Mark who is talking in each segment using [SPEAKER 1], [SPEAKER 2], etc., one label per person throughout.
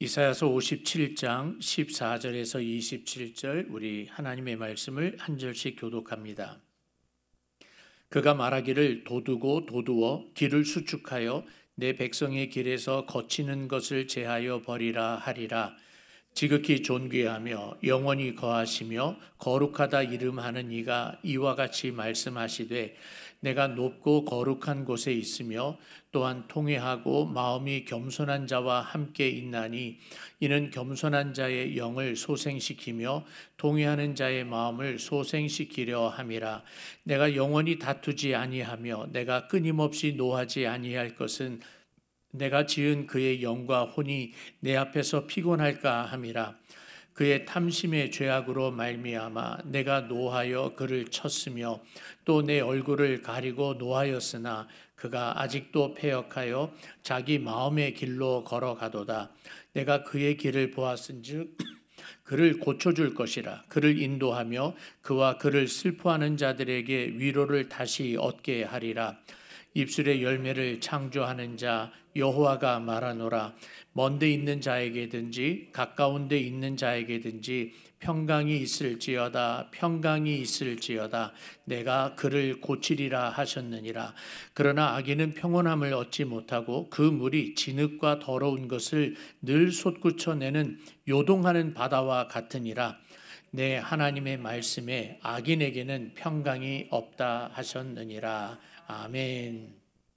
[SPEAKER 1] 이사야서 57장 14절에서 27절 우리 하나님의 말씀을 한 절씩 교독합니다. 그가 말하기를 도두고 도두어 길을 수축하여 내 백성의 길에서 거치는 것을 제하여 버리라 하리라. 지극히 존귀하며 영원히 거하시며 거룩하다 이름하는 이가 이와 같이 말씀하시되 내가 높고 거룩한 곳에 있으며 또한 통회하고 마음이 겸손한 자와 함께 있나니 이는 겸손한 자의 영을 소생시키며 통회하는 자의 마음을 소생시키려 함이라. 내가 영원히 다투지 아니하며 내가 끊임없이 노하지 아니할 것은 내가 지은 그의 영과 혼이 내 앞에서 피곤할까 함이라. 그의 탐심의 죄악으로 말미암아 내가 노하여 그를 쳤으며 또 내 얼굴을 가리고 노하였으나 그가 아직도 패역하여 자기 마음의 길로 걸어가도다. 내가 그의 길을 보았은즉 그를 고쳐줄 것이라. 그를 인도하며 그와 그를 슬퍼하는 자들에게 위로를 다시 얻게 하리라. 입술의 열매를 창조하는 자 여호와가 말하노라. 먼데 있는 자에게든지 가까운 데 있는 자에게든지 평강이 있을지어다. 평강이 있을지어다. 내가 그를 고치리라 하셨느니라. 그러나 악인은 평온함을 얻지 못하고 그 물이 진흙과 더러운 것을 늘 솟구쳐내는 요동하는 바다와 같으니라. 내 하나님의 말씀에 악인에게는 평강이 없다 하셨느니라. 아멘.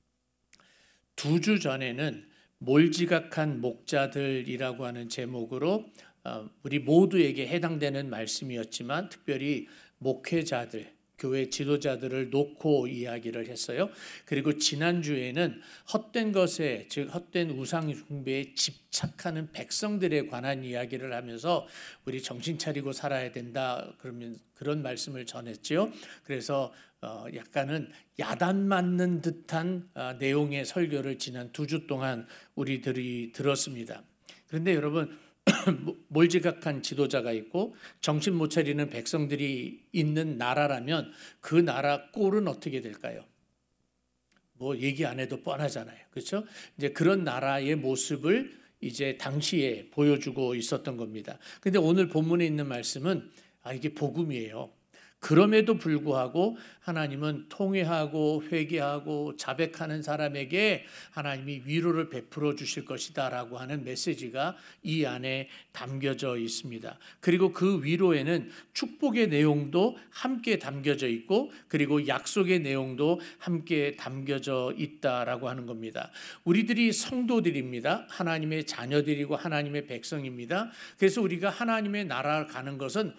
[SPEAKER 1] 2주 전에는 몰지각한 목자들이라고 하는 제목으로 우리 모두에게 해당되는 말씀이었지만 특별히 목회자들, 교회 지도자들을 놓고 이야기를 했어요. 그리고 지난주에는 헛된 것에, 즉 헛된 우상 숭배에 집착하는 백성들에 관한 이야기를 하면서 우리 정신 차리고 살아야 된다 그런 말씀을 전했죠. 그래서 약간은 야단 맞는 듯한 내용의 설교를 지난 2주 동안 우리들이 들었습니다. 그런데 여러분, 몰지각한 지도자가 있고 정신 못 차리는 백성들이 있는 나라라면 그 나라 꼴은 어떻게 될까요? 뭐 얘기 안 해도 뻔하잖아요. 그렇죠? 이제 그런 나라의 모습을 이제 당시에 보여주고 있었던 겁니다. 근데 오늘 본문에 있는 말씀은 이게 복음이에요. 그럼에도 불구하고 하나님은 통회하고 회개하고 자백하는 사람에게 하나님이 위로를 베풀어 주실 것이다 라고 하는 메시지가 이 안에 담겨져 있습니다. 그리고 그 위로에는 축복의 내용도 함께 담겨져 있고 그리고 약속의 내용도 함께 담겨져 있다라고 하는 겁니다. 우리들이 성도들입니다. 하나님의 자녀들이고 하나님의 백성입니다. 그래서 우리가 하나님의 나라를 가는 것은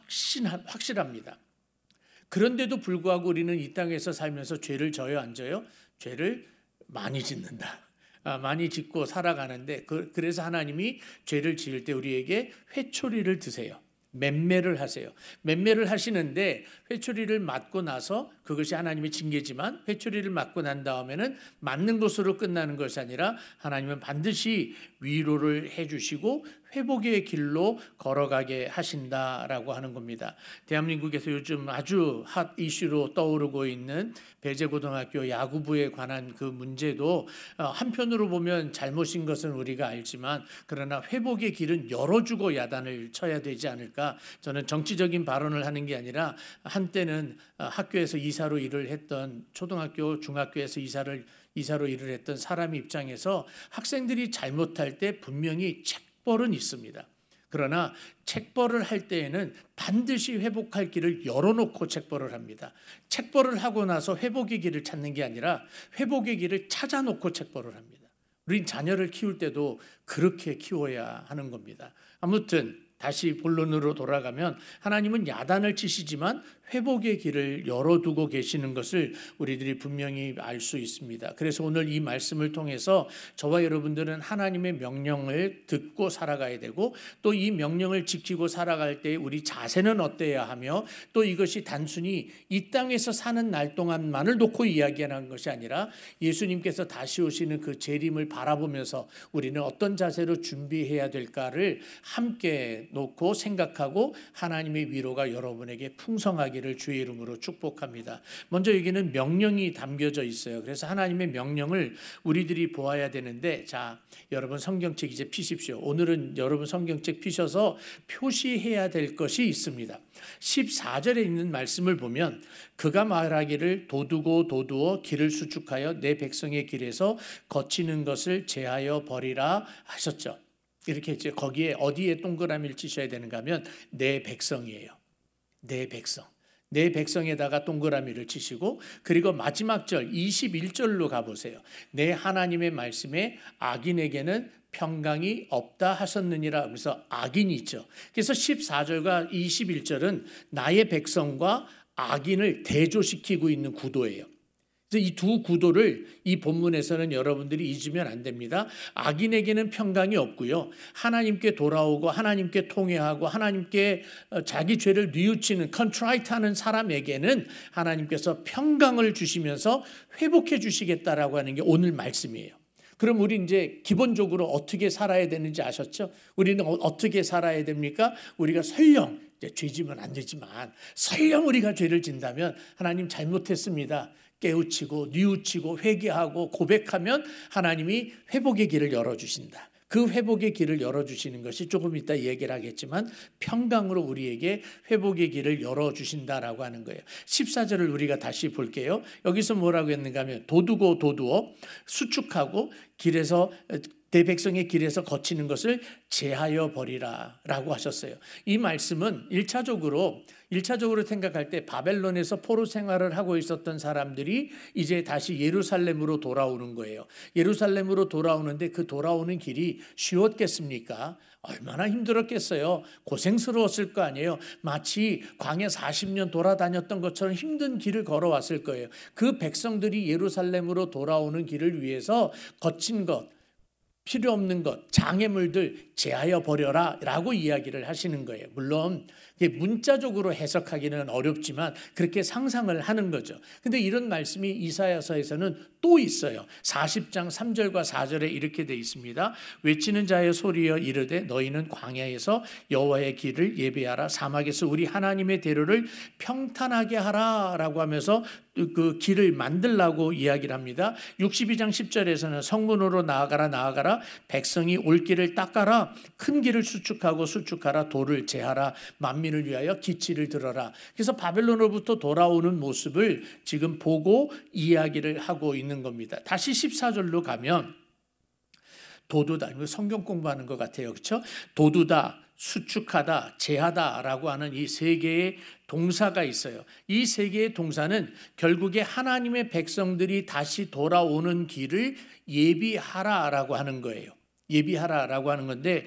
[SPEAKER 1] 확실합니다. 그런데도 불구하고 우리는 이 땅에서 살면서 죄를 져요, 안 져요? 죄를 많이 짓는다. 많이 짓고 살아가는데 그래서 하나님이 죄를 지을 때 우리에게 회초리를 드세요. 맴매를 하세요. 맴매를 하시는데 회초리를 맞고 나서 그것이 하나님의 징계지만 회초리를 맞고 난 다음에는 맞는 것으로 끝나는 것이 아니라 하나님은 반드시 위로를 해주시고 회복의 길로 걸어가게 하신다라고 하는 겁니다. 대한민국에서 요즘 아주 핫 이슈로 떠오르고 있는 배재고등학교 야구부에 관한 그 문제도 한편으로 보면 잘못인 것은 우리가 알지만 그러나 회복의 길은 열어주고 야단을 쳐야 되지 않을까. 저는 정치적인 발언을 하는 게 아니라 한때는 학교에서 이사로 일을 했던 초등학교, 중학교에서 이사로 일을 했던 사람 입장에서 학생들이 잘못할 때 분명히 책벌은 있습니다. 그러나 책벌을 할 때에는 반드시 회복할 길을 열어놓고 책벌을 합니다. 책벌을 하고 나서 회복의 길을 찾는 게 아니라 회복의 길을 찾아놓고 책벌을 합니다. 우린 자녀를 키울 때도 그렇게 키워야 하는 겁니다. 아무튼 다시 본론으로 돌아가면 하나님은 야단을 치시지만 회복의 길을 열어두고 계시는 것을 우리들이 분명히 알 수 있습니다. 그래서 오늘 이 말씀을 통해서 저와 여러분들은 하나님의 명령을 듣고 살아가야 되고 또 이 명령을 지키고 살아갈 때 우리 자세는 어때야 하며 또 이것이 단순히 이 땅에서 사는 날 동안만을 놓고 이야기하는 것이 아니라 예수님께서 다시 오시는 그 재림을 바라보면서 우리는 어떤 자세로 준비해야 될까를 함께 놓고 생각하고 하나님의 위로가 여러분에게 풍성하게 나가기를 주의 이름으로 축복합니다. 먼저 여기는 명령이 담겨져 있어요. 그래서 하나님의 명령을 우리들이 보아야 되는데, 자, 여러분 성경책 이제 피십시오. 오늘은 여러분 성경책 피셔서 표시해야 될 것이 있습니다. 14절에 있는 말씀을 보면 그가 말하기를 도두고 도두어 길을 수축하여 내 백성의 길에서 거치는 것을 제하여 버리라 하셨죠. 이렇게 이제 거기에 어디에 동그라미를 치셔야 되는가 하면 내 백성이에요. 내 백성. 내 백성에다가 동그라미를 치시고, 그리고 마지막 절 21절로 가보세요. 내 하나님의 말씀에 악인에게는 평강이 없다 하셨느니라. 그래서 악인이 있죠. 그래서 14절과 21절은 나의 백성과 악인을 대조시키고 있는 구도예요. 그래서 이 두 구도를 이 본문에서는 여러분들이 잊으면 안 됩니다. 악인에게는 평강이 없고요. 하나님께 돌아오고 하나님께 통회하고 하나님께 자기 죄를 뉘우치는 컨트라이트하는 사람에게는 하나님께서 평강을 주시면서 회복해 주시겠다라고 하는 게 오늘 말씀이에요. 그럼 우리 이제 기본적으로 어떻게 살아야 되는지 아셨죠? 우리는 어떻게 살아야 됩니까? 우리가 설령 죄 지면 안 되지만 설령 우리가 죄를 진다면 하나님 잘못했습니다. 깨우치고 뉘우치고 회개하고 고백하면 하나님이 회복의 길을 열어주신다. 그 회복의 길을 열어주시는 것이 조금 이따 얘기를 하겠지만 평강으로 우리에게 회복의 길을 열어주신다라고 하는 거예요. 14절을 우리가 다시 볼게요. 여기서 뭐라고 했는가 하면 도두고 도두어 수축하고 길에서 내 백성의 길에서 거치는 것을 제하여 버리라 라고 하셨어요. 이 말씀은 1차적으로 생각할 때 바벨론에서 포로 생활을 하고 있었던 사람들이 이제 다시 예루살렘으로 돌아오는 거예요. 예루살렘으로 돌아오는데 그 돌아오는 길이 쉬웠겠습니까? 얼마나 힘들었겠어요. 고생스러웠을 거 아니에요. 마치 광야 40년 돌아다녔던 것처럼 힘든 길을 걸어왔을 거예요. 그 백성들이 예루살렘으로 돌아오는 길을 위해서 거친 것, 필요 없는 것, 장애물들 제하여 버려라 라고 이야기를 하시는 거예요. 물론 문자적으로 해석하기는 어렵지만 그렇게 상상을 하는 거죠. 근데 이런 말씀이 이사야서에서는 또 있어요. 40장 3절과 4절에 이렇게 돼 있습니다. 외치는 자의 소리여 이르되 너희는 광야에서 여호와의 길을 예배하라. 사막에서 우리 하나님의 대로를 평탄하게 하라 라고 하면서 그 길을 만들라고 이야기를 합니다. 62장 10절에서는 성문으로 나아가라 백성이 올 길을 닦아라. 큰 길을 수축하라. 돌을 제하라. 만민을 위하여 기치를 들어라. 그래서 바벨론으로부터 돌아오는 모습을 지금 보고 이야기를 하고 있는 겁니다. 다시 14절로 가면 도두다. 성경 공부하는 것 같아요. 그렇죠? 도두다, 수축하다, 제하다라고 하는 이 세 개의 동사가 있어요. 이 세 개의 동사는 결국에 하나님의 백성들이 다시 돌아오는 길을 예비하라라고 하는 거예요. 예비하라라고 하는 건데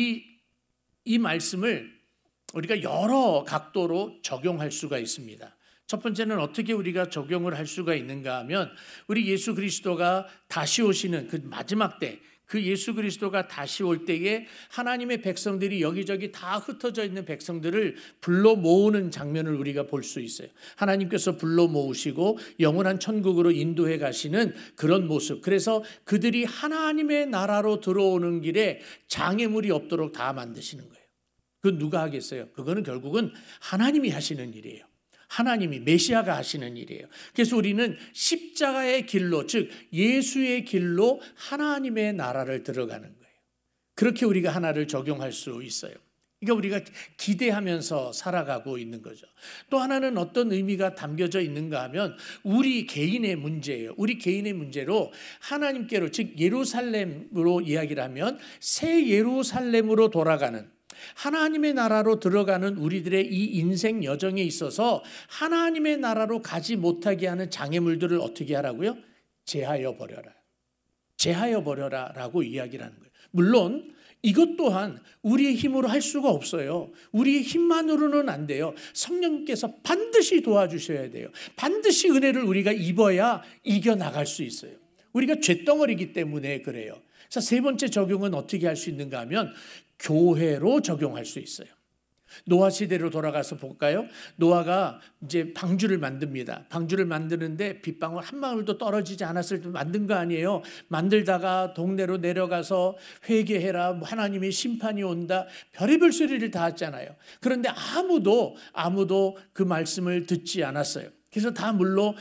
[SPEAKER 1] 이 말씀을 우리가 여러 각도로 적용할 수가 있습니다. 첫 번째는 어떻게 우리가 적용을 할 수가 있는가 하면 우리 예수 그리스도가 다시 오시는 그 마지막 때, 그 예수 그리스도가 다시 올 때에 하나님의 백성들이 여기저기 다 흩어져 있는 백성들을 불러 모으는 장면을 우리가 볼 수 있어요. 하나님께서 불러 모으시고 영원한 천국으로 인도해 가시는 그런 모습. 그래서 그들이 하나님의 나라로 들어오는 길에 장애물이 없도록 다 만드시는 거예요. 그건 누가 하겠어요? 그거는 결국은 하나님이 하시는 일이에요. 하나님이 메시아가 하시는 일이에요. 그래서 우리는 십자가의 길로, 즉 예수의 길로 하나님의 나라를 들어가는 거예요. 그렇게 우리가 하나를 적용할 수 있어요. 그러니까 우리가 기대하면서 살아가고 있는 거죠. 또 하나는 어떤 의미가 담겨져 있는가 하면 우리 개인의 문제예요. 우리 개인의 문제로 하나님께로, 즉 예루살렘으로 이야기를 하면 새 예루살렘으로 돌아가는, 하나님의 나라로 들어가는 우리들의 이 인생 여정에 있어서 하나님의 나라로 가지 못하게 하는 장애물들을 어떻게 하라고요? 제하여 버려라. 제하여 버려라 라고 이야기를 하는 거예요. 물론 이것 또한 우리의 힘으로 할 수가 없어요. 우리의 힘만으로는 안 돼요. 성령님께서 반드시 도와주셔야 돼요. 반드시 은혜를 우리가 입어야 이겨나갈 수 있어요. 우리가 쇳덩어리이기 때문에 그래요. 자, 세 번째 적용은 어떻게 할 수 있는가 하면 교회로 적용할 수 있어요. 노아 시대로 돌아가서 볼까요? 노아가 이제 방주를 만듭니다. 방주를 만드는데 빗방울 한 방울도 떨어지지 않았을 때 만든 거 아니에요. 만들다가 동네로 내려가서 회개해라, 하나님의 심판이 온다, 별의별 소리를 다 했잖아요. 그런데 아무도 그 말씀을 듣지 않았어요. 그래서 다 물로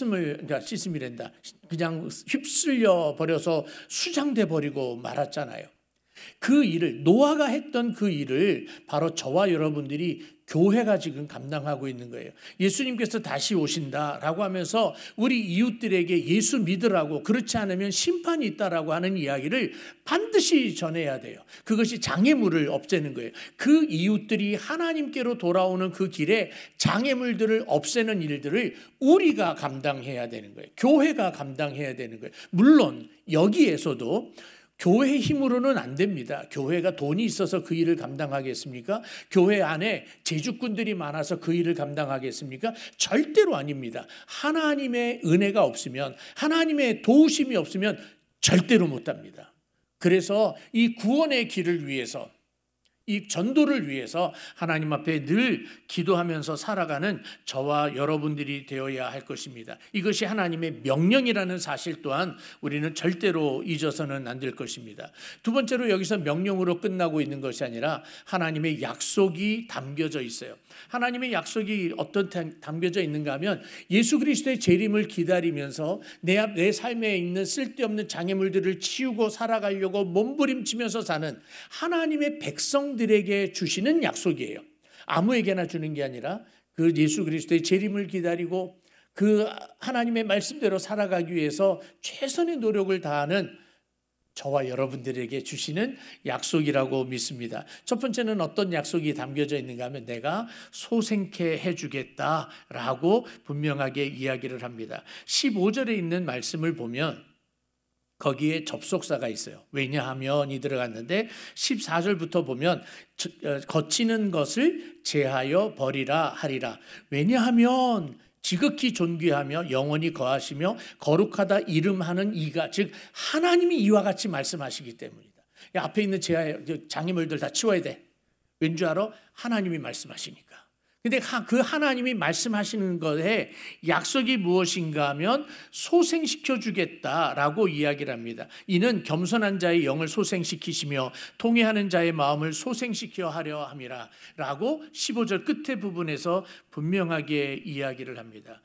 [SPEAKER 1] 씻음이란다. 그냥 휩쓸려 버려서 수장돼 버리고 말았잖아요. 그 일을, 노아가 했던 그 일을 바로 저와 여러분들이 교회가 지금 감당하고 있는 거예요. 예수님께서 다시 오신다라고 하면서 우리 이웃들에게 예수 믿으라고, 그렇지 않으면 심판이 있다라고 하는 이야기를 반드시 전해야 돼요. 그것이 장애물을 없애는 거예요. 그 이웃들이 하나님께로 돌아오는 그 길에 장애물들을 없애는 일들을 우리가 감당해야 되는 거예요. 교회가 감당해야 되는 거예요. 물론 여기에서도 교회 힘으로는 안 됩니다. 교회가 돈이 있어서 그 일을 감당하겠습니까? 교회 안에 제주꾼들이 많아서 그 일을 감당하겠습니까? 절대로 아닙니다. 하나님의 은혜가 없으면, 하나님의 도우심이 없으면 절대로 못합니다. 그래서 이 구원의 길을 위해서, 이 전도를 위해서 하나님 앞에 늘 기도하면서 살아가는 저와 여러분들이 되어야 할 것입니다. 이것이 하나님의 명령이라는 사실 또한 우리는 절대로 잊어서는 안 될 것입니다. 두 번째로 여기서 명령으로 끝나고 있는 것이 아니라 하나님의 약속이 담겨져 있어요. 하나님의 약속이 어떤 담겨져 있는가 하면 예수 그리스도의 재림을 기다리면서 내 삶에 있는 쓸데없는 장애물들을 치우고 살아가려고 몸부림치면서 사는 하나님의 백성들에게 주시는 약속이에요. 아무에게나 주는 게 아니라 그 예수 그리스도의 재림을 기다리고 그 하나님의 말씀대로 살아가기 위해서 최선의 노력을 다하는 저와 여러분들에게 주시는 약속이라고 믿습니다. 첫 번째는 어떤 약속이 담겨져 있는가 하면 내가 소생케 해주겠다라고 분명하게 이야기를 합니다. 15절에 있는 말씀을 보면 거기에 접속사가 있어요. 왜냐하면이 들어갔는데 14절부터 보면 거치는 것을 제하여 버리라 하리라. 왜냐하면 지극히 존귀하며 영원히 거하시며 거룩하다 이름하는 이가, 즉 하나님이 이와 같이 말씀하시기 때문이다. 앞에 있는 장애물들 다 치워야 돼. 왠 줄 알아? 하나님이 말씀하시니까. 근데 그 하나님이 말씀하시는 것에 약속이 무엇인가 하면 소생시켜 주겠다라고 이야기를 합니다. 이는 겸손한 자의 영을 소생시키시며 통회하는 자의 마음을 소생시켜 하려 함이라 라고 15절 끝에 부분에서 분명하게 이야기를 합니다.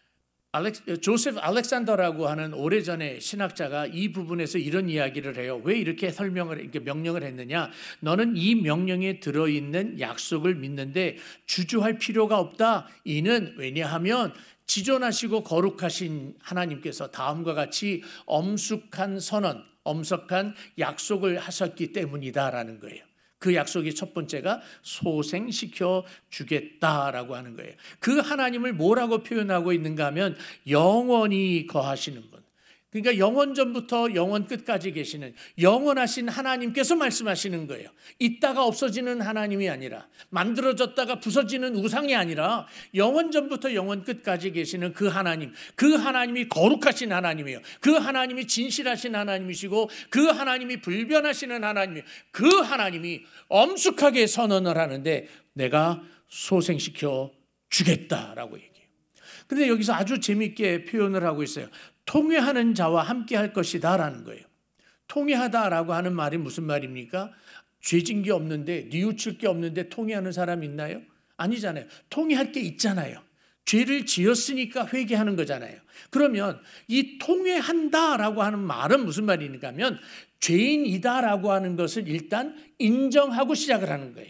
[SPEAKER 1] 조셉 알렉산더라고 하는 오래전에 신학자가 이 부분에서 이런 이야기를 해요. 왜 이렇게 명령을 했느냐? 너는 이 명령에 들어있는 약속을 믿는데 주저할 필요가 없다. 이는 왜냐하면 지존하시고 거룩하신 하나님께서 다음과 같이 엄숙한 선언, 엄숙한 약속을 하셨기 때문이다라는 거예요. 그 약속의 첫 번째가 소생시켜 주겠다라고 하는 거예요. 그 하나님을 뭐라고 표현하고 있는가 하면 영원히 거하시는 분. 그러니까 영원 전부터 영원 끝까지 계시는 영원하신 하나님께서 말씀하시는 거예요. 있다가 없어지는 하나님이 아니라, 만들어졌다가 부서지는 우상이 아니라 영원 전부터 영원 끝까지 계시는 그 하나님, 그 하나님이 거룩하신 하나님이에요. 그 하나님이 진실하신 하나님이시고 그 하나님이 불변하시는 하나님이에요. 그 하나님이 엄숙하게 선언을 하는데 내가 소생시켜 주겠다라고 얘기해요. 그런데 여기서 아주 재미있게 표현을 하고 있어요. 통회하는 자와 함께 할 것이다 라는 거예요. 통회하다라고 하는 말이 무슨 말입니까? 죄진 게 없는데, 뉘우칠 게 없는데 통회하는 사람 있나요? 아니잖아요. 통회할 게 있잖아요. 죄를 지었으니까 회개하는 거잖아요. 그러면 이 통회한다라고 하는 말은 무슨 말입니까 하면 죄인이다라고 하는 것을 일단 인정하고 시작을 하는 거예요.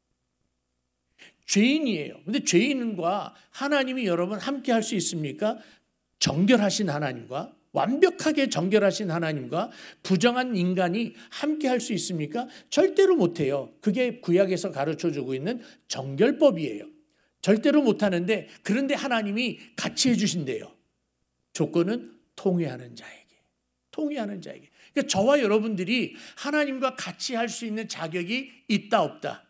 [SPEAKER 1] 죄인이에요. 근데 죄인과 하나님이 여러분 함께 할 수 있습니까? 정결하신 하나님과, 완벽하게 정결하신 하나님과 부정한 인간이 함께 할 수 있습니까? 절대로 못해요. 그게 구약에서 가르쳐주고 있는 정결법이에요. 절대로 못하는데, 그런데 하나님이 같이 해주신대요. 조건은 통회하는 자에게. 통회하는 자에게. 그러니까 저와 여러분들이 하나님과 같이 할 수 있는 자격이 있다 없다?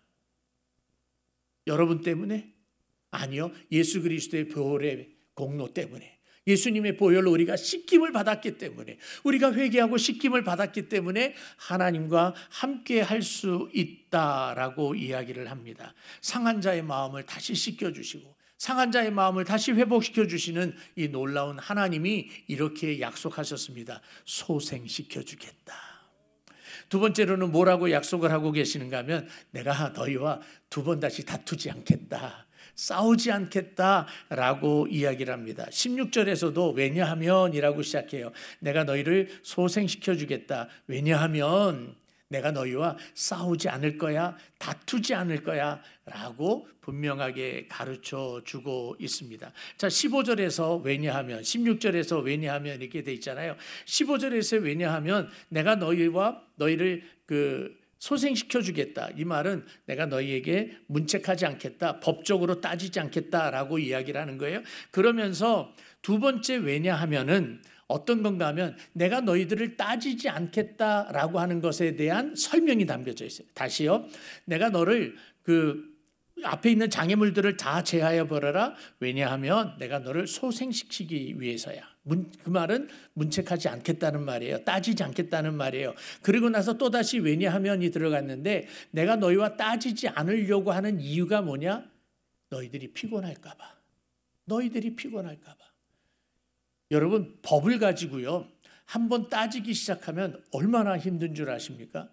[SPEAKER 1] 여러분 때문에? 아니요. 예수 그리스도의 보혈의 공로 때문에. 예수님의 보혈로 우리가 씻김을 받았기 때문에, 우리가 회개하고 씻김을 받았기 때문에 하나님과 함께 할 수 있다라고 이야기를 합니다. 상한 자의 마음을 다시 씻겨주시고 상한 자의 마음을 다시 회복시켜 주시는 이 놀라운 하나님이 이렇게 약속하셨습니다. 소생시켜 주겠다. 두 번째로는 뭐라고 약속을 하고 계시는가 하면, 내가 너희와 두 번 다시 다투지 않겠다, 싸우지 않겠다라고 이야기를 합니다. 16절에서도 왜냐하면 이라고 시작해요. 내가 너희를 소생시켜 주겠다. 왜냐하면 내가 너희와 싸우지 않을 거야, 다투지 않을 거야 라고 분명하게 가르쳐 주고 있습니다. 자, 15절에서 왜냐하면, 16절에서 왜냐하면 이렇게 돼 있잖아요. 15절에서 왜냐하면 내가 너희를 소생시켜 주겠다. 이 말은 내가 너희에게 문책하지 않겠다, 법적으로 따지지 않겠다라고 이야기를 하는 거예요. 그러면서 두 번째 왜냐하면은 어떤 건가 하면, 내가 너희들을 따지지 않겠다라고 하는 것에 대한 설명이 담겨져 있어요. 다시요. 내가 너를 앞에 있는 장애물들을 다 제하여 버려라. 왜냐하면 내가 너를 소생시키기 위해서야. 그 말은 문책하지 않겠다는 말이에요. 따지지 않겠다는 말이에요. 그리고 나서 또다시 왜냐하면이 들어갔는데, 내가 너희와 따지지 않으려고 하는 이유가 뭐냐? 너희들이 피곤할까 봐. 너희들이 피곤할까 봐. 여러분, 법을 가지고요, 한번 따지기 시작하면 얼마나 힘든 줄 아십니까?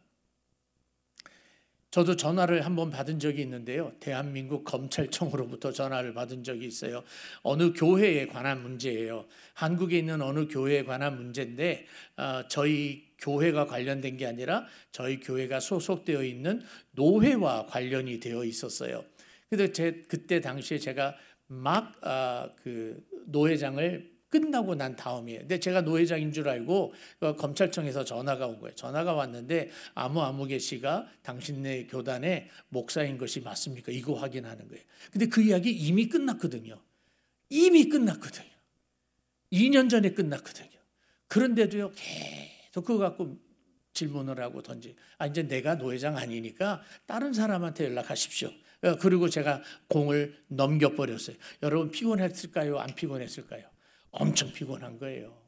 [SPEAKER 1] 저도 전화를 한번 받은 적이 있는데요. 대한민국 검찰청으로부터 전화를 받은 적이 있어요. 어느 교회에 관한 문제예요. 한국에 있는 어느 교회에 관한 문제인데, 저희 교회가 관련된 게 아니라 저희 교회가 소속되어 있는 노회와 관련이 되어 있었어요. 근데 그때 당시에 제가 막 노회장을 끝나고 난 다음이에요. 근데 제가 노회장인 줄 알고 검찰청에서 전화가 온 거예요. 전화가 왔는데, 아무개 씨가 당신네 교단의 목사인 것이 맞습니까? 이거 확인하는 거예요. 근데 그 이야기 이미 끝났거든요. 이미 끝났거든요. 2년 전에 끝났거든요. 그런데도요, 계속 그거 갖고 질문을 하고 이제 내가 노회장 아니니까 다른 사람한테 연락하십시오. 그리고 제가 공을 넘겨버렸어요. 여러분, 피곤했을까요? 안 피곤했을까요? 엄청 피곤한 거예요.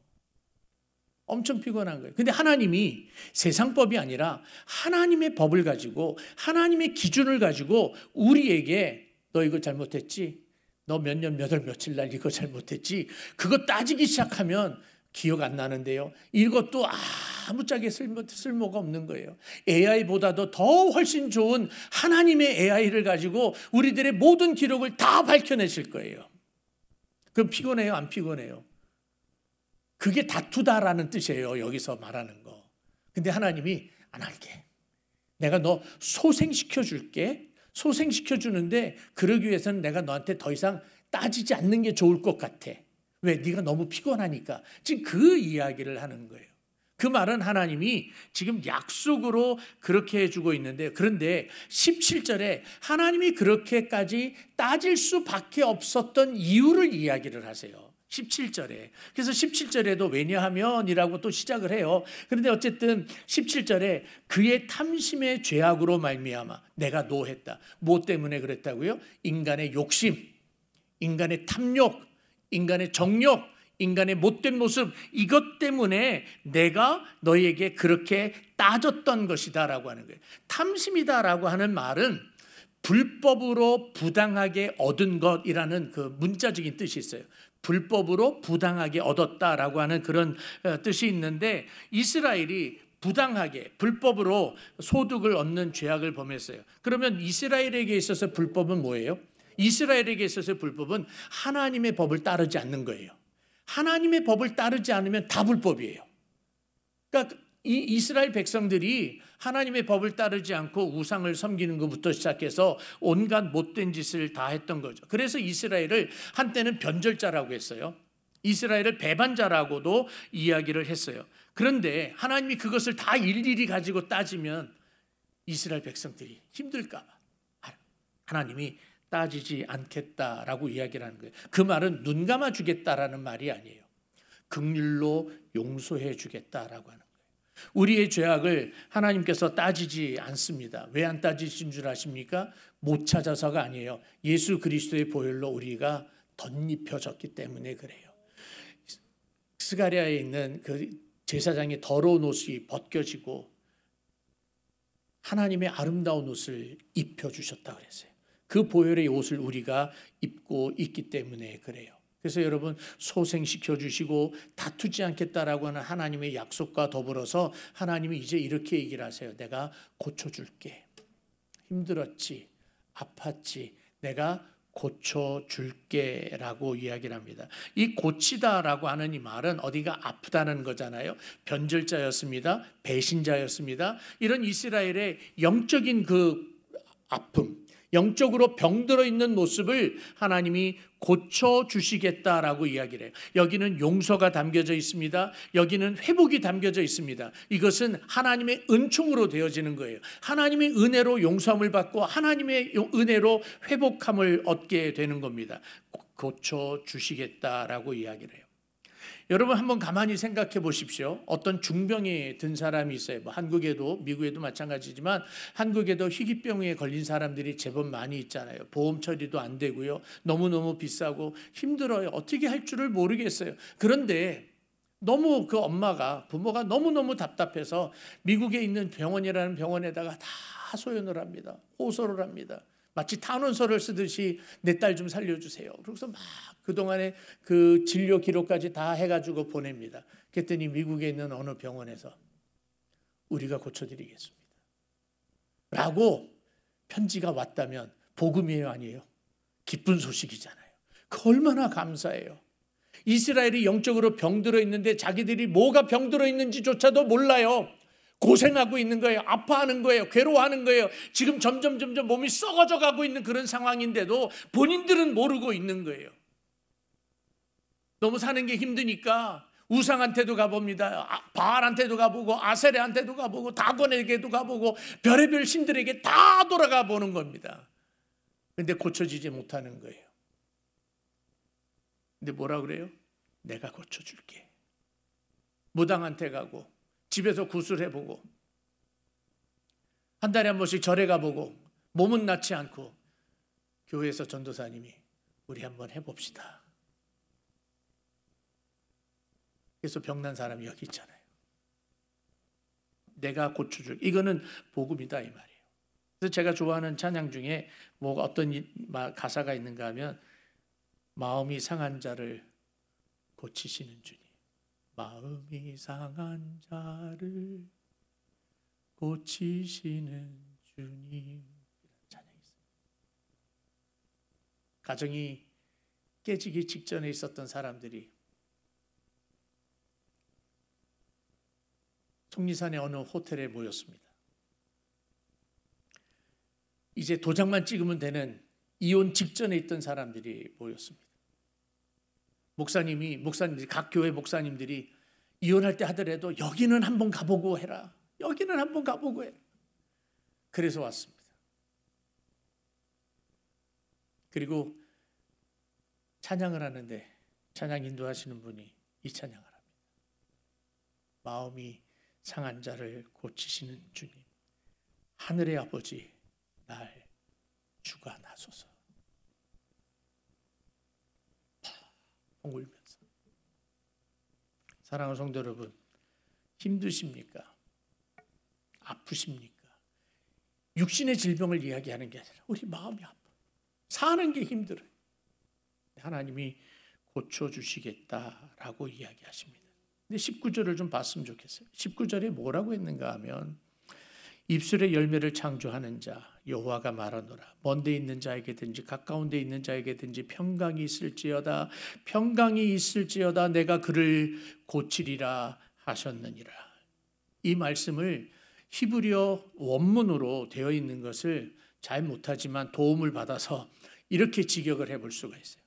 [SPEAKER 1] 엄청 피곤한 거예요. 근데 하나님이 세상법이 아니라 하나님의 법을 가지고, 하나님의 기준을 가지고 우리에게, 너 이거 잘못했지? 너 몇 년 몇 월 며칠 날 이거 잘못했지? 그거 따지기 시작하면 기억 안 나는데요, 이것도 아무짝에 쓸모가 없는 거예요. AI보다도 더 훨씬 좋은 하나님의 AI를 가지고 우리들의 모든 기록을 다 밝혀내실 거예요. 그럼 피곤해요? 안 피곤해요? 그게 다투다라는 뜻이에요, 여기서 말하는 거. 근데 하나님이 안 할게. 내가 너 소생시켜 줄게. 소생시켜 주는데, 그러기 위해서는 내가 너한테 더 이상 따지지 않는 게 좋을 것 같아. 왜? 네가 너무 피곤하니까. 지금 그 이야기를 하는 거예요. 그 말은 하나님이 지금 약속으로 그렇게 해주고 있는데, 그런데 17절에 하나님이 그렇게까지 따질 수밖에 없었던 이유를 이야기를 하세요. 17절에. 그래서 17절에도 왜냐하면이라고 또 시작을 해요. 그런데 어쨌든 17절에 그의 탐심의 죄악으로 말미암아 내가 노했다. 뭐 때문에 그랬다고요? 인간의 욕심, 인간의 탐욕, 인간의 정욕, 인간의 못된 모습, 이것 때문에 내가 너희에게 그렇게 따졌던 것이다라고 하는 거예요. 탐심이다라고 하는 말은 불법으로 부당하게 얻은 것이라는 그 문자적인 뜻이 있어요. 불법으로 부당하게 얻었다라고 하는 그런 뜻이 있는데, 이스라엘이 부당하게 불법으로 소득을 얻는 죄악을 범했어요. 그러면 이스라엘에게 있어서 불법은 뭐예요? 이스라엘에게 있어서 불법은 하나님의 법을 따르지 않는 거예요. 하나님의 법을 따르지 않으면 다 불법이에요. 그러니까 이 이스라엘 백성들이 하나님의 법을 따르지 않고 우상을 섬기는 것부터 시작해서 온갖 못된 짓을 다 했던 거죠. 그래서 이스라엘을 한때는 변절자라고 했어요. 이스라엘을 배반자라고도 이야기를 했어요. 그런데 하나님이 그것을 다 일일이 가지고 따지면 이스라엘 백성들이 힘들까 봐 하나님이 따지지 않겠다라고 이야기를 하는 거예요. 그 말은 눈 감아 주겠다라는 말이 아니에요. 긍휼로 용서해 주겠다라고 하는 거예요. 우리의 죄악을 하나님께서 따지지 않습니다. 왜 안 따지신 줄 아십니까? 못 찾아서가 아니에요. 예수 그리스도의 보혈로 우리가 덧입혀졌기 때문에 그래요. 스가랴에 있는 그 제사장의 더러운 옷이 벗겨지고 하나님의 아름다운 옷을 입혀주셨다 그랬어요. 그 보혈의 옷을 우리가 입고 있기 때문에 그래요. 그래서 여러분, 소생시켜 주시고 다투지 않겠다라고 하는 하나님의 약속과 더불어서 하나님이 이제 이렇게 얘기를 하세요. 내가 고쳐줄게. 힘들었지, 아팠지, 내가 고쳐줄게 라고 이야기를 합니다. 이 고치다라고 하는 이 말은 어디가 아프다는 거잖아요. 변절자였습니다. 배신자였습니다. 이런 이스라엘의 영적인 그 아픔, 영적으로 병들어 있는 모습을 하나님이 고쳐주시겠다라고 이야기를 해요. 여기는 용서가 담겨져 있습니다. 여기는 회복이 담겨져 있습니다. 이것은 하나님의 은총으로 되어지는 거예요. 하나님의 은혜로 용서함을 받고 하나님의 은혜로 회복함을 얻게 되는 겁니다. 고쳐주시겠다라고 이야기를 해요. 여러분, 한번 가만히 생각해 보십시오. 어떤 중병에 든 사람이 있어요. 한국에도 미국에도 마찬가지지만 한국에도 희귀병에 걸린 사람들이 제법 많이 있잖아요. 보험 처리도 안 되고요. 너무너무 비싸고 힘들어요. 어떻게 할 줄을 모르겠어요. 그런데 너무 그 부모가 너무너무 답답해서 미국에 있는 병원이라는 병원에다가 다 하소연을 합니다. 호소를 합니다. 마치 탄원서를 쓰듯이 내 딸 좀 살려주세요. 그래서 막 그동안에 그 진료 기록까지 다 해가지고 보냅니다. 그랬더니 미국에 있는 어느 병원에서 우리가 고쳐드리겠습니다 라고 편지가 왔다면 복음이에요, 아니에요? 기쁜 소식이잖아요. 그 얼마나 감사해요. 이스라엘이 영적으로 병들어 있는데 자기들이 뭐가 병들어 있는지조차도 몰라요. 고생하고 있는 거예요. 아파하는 거예요. 괴로워하는 거예요. 지금 점점 몸이 썩어져 가고 있는 그런 상황인데도 본인들은 모르고 있는 거예요. 너무 사는 게 힘드니까 우상한테도 가봅니다. 바알한테도 가보고 아세레한테도 가보고 다곤에게도 가보고 별의별 신들에게 다 돌아가 보는 겁니다. 그런데 고쳐지지 못하는 거예요. 근데 뭐라 그래요? 내가 고쳐줄게. 무당한테 가고 집에서 구슬해보고 한 달에 한 번씩 절에 가보고 몸은 낫지 않고 교회에서 전도사님이 우리 한번 해봅시다. 그래서 병난 사람이 여기 있잖아요. 내가 고쳐줄, 이거는 복음이다 이 말이에요. 그래서 제가 좋아하는 찬양 중에 뭐 어떤 가사가 있는가 하면 마음이 상한 자를 고치시는 주님, 마음이 상한 자를 고치시는 주님. 찬양이 있어요. 가정이 깨지기 직전에 있었던 사람들이 속리산의 어느 호텔에 모였습니다. 이제 도장만 찍으면 되는 이혼 직전에 있던 사람들이 모였습니다. 목사님들이 각 교회 목사님들이 이혼할 때 하더라도 여기는 한번 가보고 해라. 여기는 한번 가보고 해라. 그래서 왔습니다. 그리고 찬양을 하는데 찬양 인도하시는 분이 이 찬양을 합니다. 마음이 상한 자를 고치시는 주님, 하늘의 아버지 날 주관하소서. 울면서. 사랑하는 성도 여러분, 힘드십니까? 아프십니까? 육신의 질병을 이야기하는 게 아니라 우리 마음이 아파. 사는 게 힘들어요. 하나님이 고쳐주시겠다라고 이야기하십니다. 근데 19절을 좀 봤으면 좋겠어요. 19절에 뭐라고 했는가 하면 입술의 열매를 창조하는 자 여호와가 말하노라. 먼데 있는 자에게든지 가까운 데 있는 자에게든지 평강이 있을지어다. 평강이 있을지어다. 내가 그를 고치리라 하셨느니라. 이 말씀을 히브리어 원문으로 되어 있는 것을 잘 못하지만 도움을 받아서 이렇게 직역을 해볼 수가 있어요.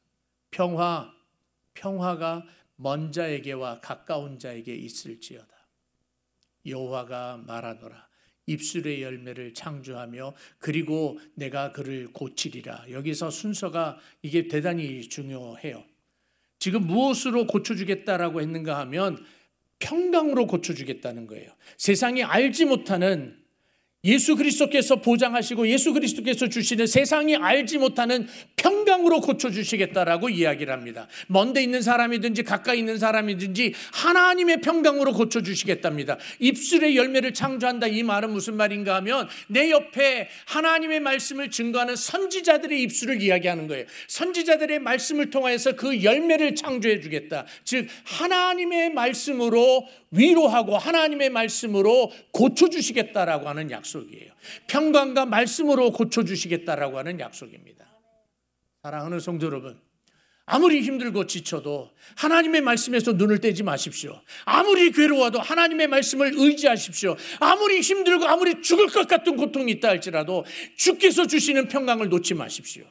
[SPEAKER 1] 평화가 먼 자에게와 가까운 자에게 있을지어다. 여호와가 말하노라. 입술의 열매를 창조하며 그리고 내가 그를 고치리라. 여기서 순서가 이게 대단히 중요해요. 지금 무엇으로 고쳐주겠다라고 했는가 하면 평강으로 고쳐주겠다는 거예요. 세상이 알지 못하는, 예수 그리스도께서 보장하시고 예수 그리스도께서 주시는 세상이 알지 못하는 평강으로 고쳐주시겠다라고 이야기를 합니다. 먼데 있는 사람이든지 가까이 있는 사람이든지 하나님의 평강으로 고쳐주시겠답니다. 입술의 열매를 창조한다, 이 말은 무슨 말인가 하면 내 옆에 하나님의 말씀을 증거하는 선지자들의 입술을 이야기하는 거예요. 선지자들의 말씀을 통하여서 그 열매를 창조해 주겠다. 즉 하나님의 말씀으로 위로하고 하나님의 말씀으로 고쳐주시겠다라고 하는 약속이에요. 평강과 말씀으로 고쳐주시겠다라고 하는 약속입니다. 사랑하는 성도 여러분, 아무리 힘들고 지쳐도 하나님의 말씀에서 눈을 떼지 마십시오. 아무리 괴로워도 하나님의 말씀을 의지하십시오. 아무리 힘들고 아무리 죽을 것 같은 고통이 있다 할지라도 주께서 주시는 평강을 놓지 마십시오.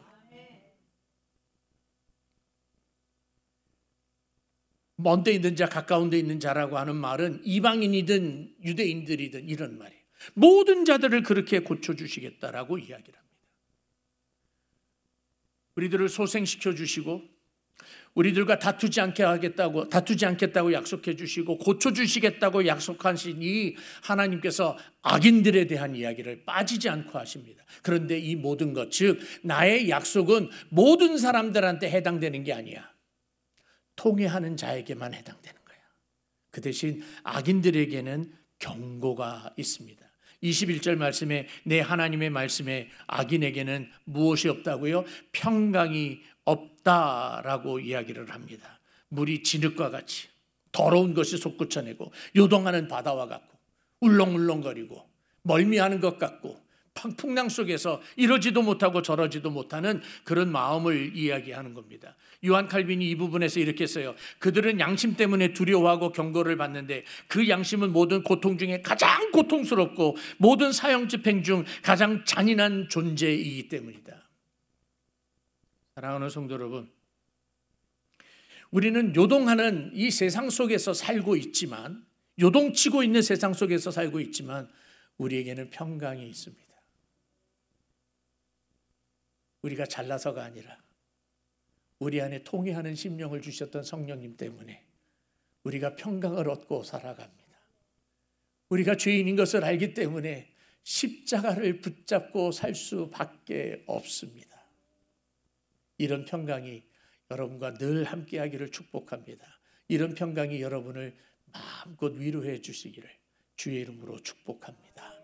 [SPEAKER 1] 먼 데 있는 자 가까운 데 있는 자라고 하는 말은 이방인이든 유대인들이든 이런 말이에요. 모든 자들을 그렇게 고쳐주시겠다라고 이야기를 합니다. 우리들을 소생시켜 주시고 우리들과 다투지 않겠다고 약속해 주시고 고쳐주시겠다고 약속하시니 하나님께서 악인들에 대한 이야기를 빠지지 않고 하십니다. 그런데 이 모든 것, 즉 나의 약속은 모든 사람들한테 해당되는 게 아니야. 통회하는 자에게만 해당되는 거야. 그 대신 악인들에게는 경고가 있습니다. 21절 말씀에 내 하나님의 말씀에 악인에게는 무엇이 없다고요? 평강이 없다라고 이야기를 합니다. 물이 진흙과 같이 더러운 것이 솟구쳐내고 요동하는 바다와 같고 울렁울렁거리고 멀미하는 것 같고 풍랑 속에서 이러지도 못하고 저러지도 못하는 그런 마음을 이야기하는 겁니다. 요한 칼빈이 이 부분에서 이렇게 써요. 그들은 양심 때문에 두려워하고 경고를 받는데 그 양심은 모든 고통 중에 가장 고통스럽고 모든 사형집행 중 가장 잔인한 존재이기 때문이다. 사랑하는 성도 여러분, 우리는 요동하는 이 세상 속에서 살고 있지만, 요동치고 있는 세상 속에서 살고 있지만 우리에게는 평강이 있습니다. 우리가 잘나서가 아니라 우리 안에 통회하는 심령을 주셨던 성령님 때문에 우리가 평강을 얻고 살아갑니다. 우리가 죄인인 것을 알기 때문에 십자가를 붙잡고 살 수밖에 없습니다. 이런 평강이 여러분과 늘 함께하기를 축복합니다. 이런 평강이 여러분을 마음껏 위로해 주시기를 주의 이름으로 축복합니다.